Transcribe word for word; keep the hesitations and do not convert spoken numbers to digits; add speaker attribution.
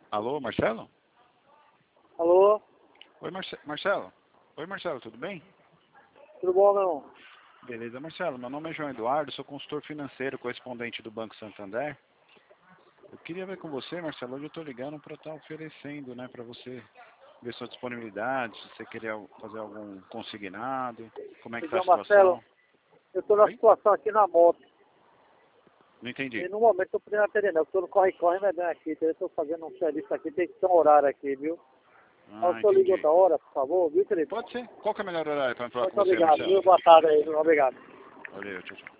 Speaker 1: Alô, Marcelo?
Speaker 2: Alô?
Speaker 1: Oi, Marce Marcelo. Oi, Marcelo, tudo bem?
Speaker 2: Tudo bom, meu irmão?
Speaker 1: Beleza, Marcelo. Meu nome é João Eduardo, sou consultor financeiro, correspondente do Banco Santander. Eu queria ver com você, Marcelo, hoje eu estou ligando para estar oferecendo, né, para você ver sua disponibilidade, se você queria fazer algum consignado, como é que está a
Speaker 2: Então, Marcelo,
Speaker 1: situação.
Speaker 2: eu estou na
Speaker 1: Oi?
Speaker 2: situação aqui na moto.
Speaker 1: Não entendi.
Speaker 2: E no momento estou podendo atender, não. Eu estou no corre-corre, mas bem aqui. Eu estou fazendo um serviço aqui, tem que ter um horário aqui, viu? Mas
Speaker 1: Ah,
Speaker 2: o senhor liga
Speaker 1: entendi.
Speaker 2: outra hora, por favor, viu, querido?
Speaker 1: Pode ser. Qual que é o melhor horário para falar
Speaker 2: Muito
Speaker 1: com você,
Speaker 2: obrigado, viu?
Speaker 1: Marcelo?
Speaker 2: Boa tarde aí, viu? Obrigado.
Speaker 1: Valeu, tchau, tchau.